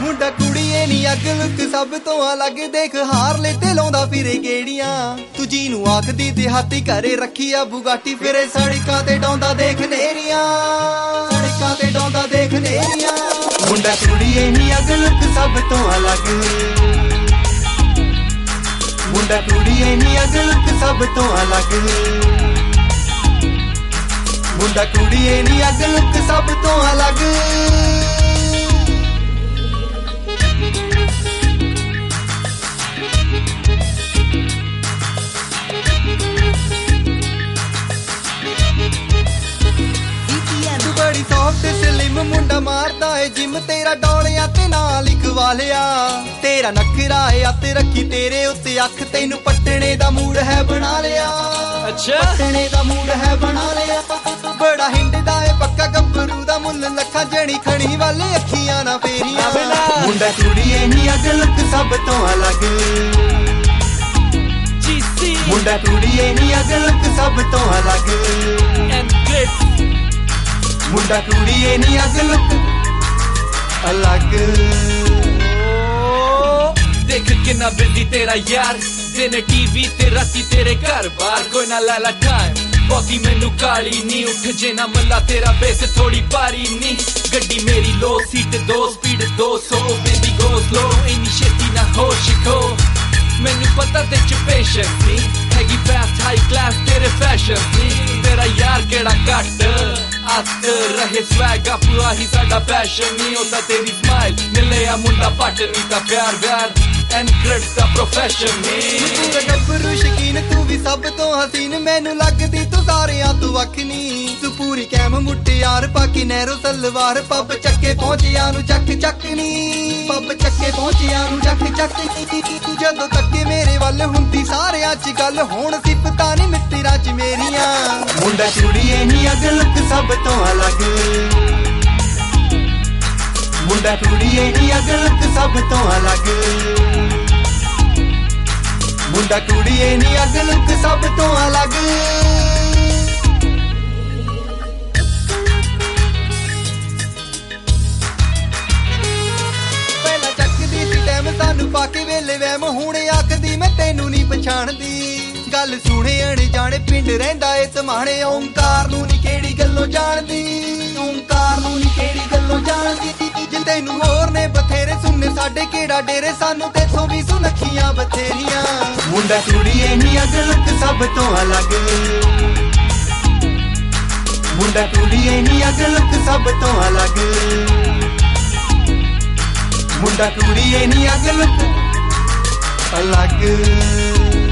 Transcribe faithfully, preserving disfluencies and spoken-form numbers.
ਮੁੰਡਾ ਕੁੜੀਏ ਨੀ ਅੱਗ ਲੁੱਕ ਸਭ ਤੋਂ ਅਲੱਗ ਦੇਖ ਹਾਰਲੇ ਤੇ ਲਾਉਂਦਾ ਫਿਰੇ ਗੇੜੀਆਂ ਤੂੰ ਜੀ ਨੂੰ ਆਖਦੀ ਤੇ ਹਾਥੀ ਘਰੇ ਰੱਖੀ ਆ ਬੁਗਾਟੀ ਫਿਰੇ ਸੜਕਾਂ ਤੇ ਡਾਉਂਦਾ ਦੇਖ ਨੇਰੀਆਂ ਸੜਕਾਂ ਤੇ ਡਾਉਂਦਾ ਦੇਖ ਨੇਰੀਆਂ ਮੁੰਡਾ ਕੁੜੀਏ ਨੀ ਅੱਗ ਲੁੱਕ ਸਭ ਤੋਂ ਅਲੱਗ ਮੁੰਡਾ ਕੁੜੀਏ ਨੀ ਅੱਗ ਲੁੱਕ ਸਭ ਤੋਂ ਅਲੱਗ ਮੁੰਡਾ ਕੁੜੀਏ ਨੀ ਅੱਗ ਲੁੱਕ ਸਭ ਤੋਂ ਅਲੱਗ ਤੂੰ ਬੜੀ ਸੌਫਟ ਸਲਿਮ ਮੁੰਡਾ ਮਾਰਦਾ ਏ ਜਿਮ ਤੇਰਾ ਡੋਲਿਆਂ ਤੇ ਨਾਂ ਲਿਖਵਾ ਲਿਆ ਤੇਰਾ ਨਖਰਾ ਏ ਅੱਤ ਰੱਖੀ ਤੇਰੇ ਉੱਤੇ ਅੱਖ ਤੈਨੂੰ ਪੱਟਣੇ ਦਾ ਮੂਡ ਹੈ ਬਣਾ ਲਿਆ ਅੱਛਾ ਪੱਟਣੇ ਦਾ ਮੂਡ ਹੈ ਬਣਾ ਲਿਆ ਬੜਾ ਹਿੰਡਦਾ ਏ ਪੱਕਾ ਗੱਭਰੂ ਦਾ ਮੁੱਲ ਲੱਖਾਂ ਜਣੀ ਖਣੀ ਵਾਲੇ ਅੱਖੀਆਂ ਨਾ ਫੇਰੀਆਂ ਮੁੰਡਾ ਕੁੜੀਏ ਨੀ ਅੱਗ ਲੁੱਕ ਸਭ ਤੋਂ ਅਲੱਗ ਮੁੰਡਾ ਕੁੜੀਏ ਨੀ ਅੱਗ ਲੁੱਕ ਸਭ ਤੋਂ ਅਲੱਗ ਮੁੰਡਾ ਕੁੜੀਏ ਨੀ ਅੱਗ ਲੁੱਕ ਅਲੱਗ ਦੇਖ ਕਿੰਨਾ ਬਿਜ਼ੀ ਤੇਰਾ ਯਾਰ ਦਿਨੇ ਟੀਵੀ ਤੇ ਰਾਤੀ ਤੇਰੇ ਘਰ ਬਾਹਰ ਕੋਈ ਨਾ ਲੈ ਲਾ ਟਾਈਮ ਬਹੁਤੀ ਮੈਨੂੰ ਕਾਲੀ ਨੀ ਉੱਠ ਜੇ ਨਾ ਮੱਲਾ ਤੇਰਾ ਬੇਸ ਥੋੜੀ ਭਾਰੀ ਨੀ ਗੱਡੀ ਮੇਰੀ ਲੋ ਸੀਟ ਦੋ ਸਪੀਡ ਦੋ ਸੌ ਬੇਬੀ ਗੋ ਸਲੋ ਇੰਨੀ ਛੇਤੀ ਨਾ ਹੋਸ਼ ਖੋ ਮੈਨੂੰ ਪਤਾ ਤੇ ਚ ਪੇਸ਼ੈਂਸ ਨੀ ਹੈਗੀ ਫਾਸਟ ਹਾਈ ਕਲਾਸ ਤੇਰੇ ਫੈਸ਼ਨ ਨੀ ਤੇਰਾ ਯਾਰ ਕਿਹੜਾ ਘੱਟ ਅੱਤ ਰਹੇ ਸਵੈਗ ਅਪ ਆਹੀ ਸਾਡਾ ਪੈਸ਼ਨ ਨੀ ਉਹ ਤਾਂ ਤੇਰੀ ਸਮਾਈਲ ਮਿਲਿਆ ਮੁੰਡਾ ਪੱਟ ਨੀ ਤਾਂ ਪਿਆਰ ਵਿਆਰ ਐਨਕ੍ਰਿਪਟ ਦਾ ਪ੍ਰੋਫੈਸ਼ਨ ਨੀ ਤੂੰ ਗੱਭਰੂ ਸ਼ਕੀਨ ਤੂੰ ਵੀ ਸਭ ਤੋਂ ਹਸੀਨ ਮੈਨੂੰ ਲੱਗਦੀ ਤੂੰ ਸਾਰਿਆਂ ਤੋਂ ਵੱਖ ਨੀ ਤੂੰ ਪੂਰੀ ਕੈਮ ਮੁੱਟਿਆਰ ਪਾ ਕੇ ਨਹਿਰੋ ਸਲਵਾਰ ਪੱਬ ਚੱਕੇ ਪਹੁੰਚਿਆ ਨੂੰ ਚੱਕ ਚੱਕ ਨੀ ਪੱਬ ਚੱਕੇ ਪਹੁੰਚਿਆ ਨੂੰ ਚੱਕ ਚੱਕ ਨੀ ਤੂੰ ਜਦੋਂ ਤੱਕੇ ਮੇਰੇ ਵੱਲ ਹੁੰਦੀ ਸਾਰਿਆਂ ਚ ਗੱਲ ਹੋਣ ਸਿਫਤਾਂ ਨੀ ਮਿੱਤਰਾਂ ਚ ਮੇਰੀਆਂ ਮੁੰਡਾ ਕੁੜੀਏ ਨੀ ਅੱਗ ਲੁੱਕ ਸਭ ਤੋਂ ਅਲੱਗ ਮੁੰਡਾ ਕੁੜੀਏ ਨੀ ਅੱਗ ਲੁੱਕ ਸਭ ਤੋਂ ਅਲੱਗ ਮੁੰਡਾ ਕੁੜੀਏ ਨੀ ਅੱਗ ਲੁੱਕ ਸਭ ਤੋਂ ਅਲੱਗ ਪਹਿਲਾਂ ਚੱਕਦੀ ਸੀ ਟਾਈਮ ਸਾਨੂੰ ਪਾ ਕੇ ਵੇਲੇ ਵਹਿਮ ਹੁਣ ਆਖਦੀ ਮੈਂ ਤੈਨੂੰ ਨਹੀਂ ਪਛਾਣਦੀ ਗੱਲ ਸੁਣੇ ਅਣਜਾਣੇ ਪਿੰਡ ਰਹਿੰਦਾ ਏ ਤਮਾਣੇ ਓਂਕਾਰ ਨੂੰ ਨੀ ਕਿਹੜੀ ਗੱਲੋਂ ਜਾਣਦੀ ਓਂਕਾਰ ਨੂੰ ਨੀ ਕਿਹੜੀ ਗੱਲੋਂ ਜਾਣਦੀ ਜੇ ਤੈਨੂੰ ਹੋਰ ਨੇ ਬਥੇਰੇ ਸੁਣਨੇ ਸਾਡੇ ਕਿਹੜਾ ਡੇਰੇ ਸਾਨੂੰ ਤੇਥੋਂ ਵੀ ਸੁਨੱਖੀਆਂ ਬਥੇਰੀਆਂ ਮੁੰਡਾ ਕੁੜੀਏ ਨੀ ਅੱਗ ਲੁੱਕ ਸਭ ਤੋਂ ਅਲੱਗ ਮੁੰਡਾ ਕੁੜੀਏ ਨੀ ਅੱਗ ਲੁੱਕ ਸਭ ਤੋਂ ਅਲੱਗ ਮੁੰਡਾ ਕੁੜੀਏ ਨੀ ਅੱਗ ਲੁੱਕ ਅਲੱਗ